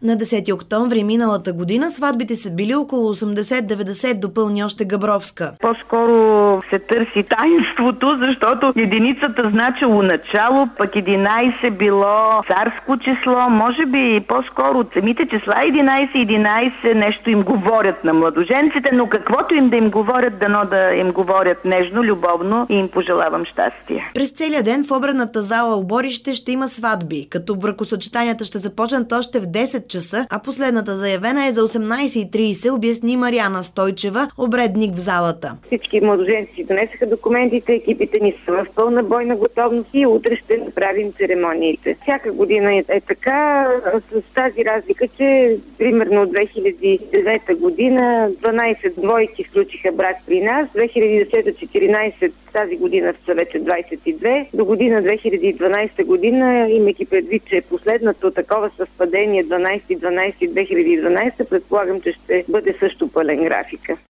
На 10 октомври миналата година сватбите са били около 80-90, допълни още Габровска. По-скоро се търси таинството, защото единицата значило начало, пък 11 било царско число. Може би по-скоро от самите числа 11 нещо им говорят на младоженците, но каквото им да им говорят, дано да им говорят нежно, любовно и им пожелавам щастие. През целия ден в обредната зала Оборище ще има сватби, като бракосъчетанията ще започнат още в 10 часа, а последната заявена е за 18:30, обясни Мариана Стойчева, обредник в залата. Всички младоженци донесаха документите, екипите ни са в пълна бойна готовност и утре ще направим церемониите. Всяка година е така, с тази разлика, че примерно от 2009 година 12 двойки сключиха брак при нас, 2010 14, тази година са вече 22. До година 2012 година, имайки предвид, че е последното такова съвпадение 12-2012, предполагам, че ще бъде също пълен графика.